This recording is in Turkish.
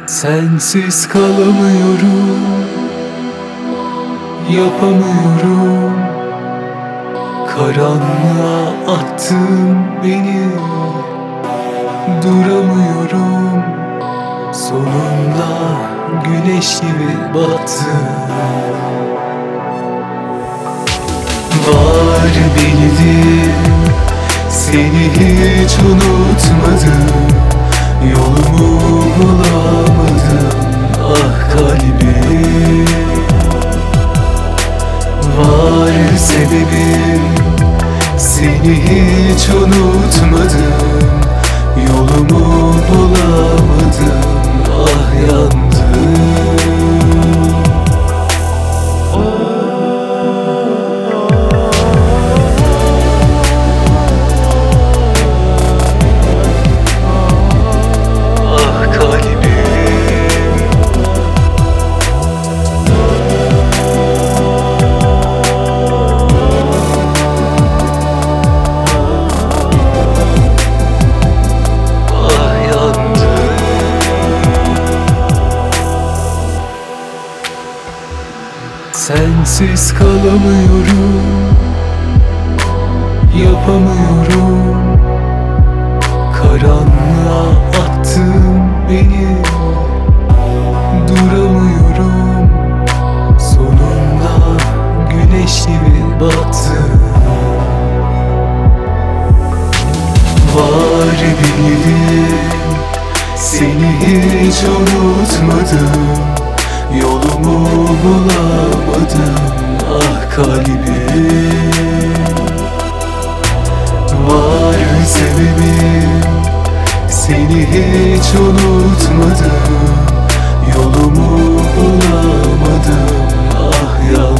Sensiz kalamıyorum, yapamıyorum. Karanlığa attın beni, duramıyorum. Sonunda güneş gibi battın. Var bildim, seni hiç unutmadım. Yolumu bulamadım, ah kalbim. Var sebebim, seni hiç unutmadım. Yolumu bulamadım, ah yandım. Sensiz kalamıyorum, yapamıyorum. Karanlığa attın beni, duramıyorum. Sonunda güneş gibi battın. Var bildim, seni hiç unutmadım. Yolumu bulamadım, ah kalbim. Var sebebim, seni hiç unutmadım. Yolumu bulamadım, ah ya.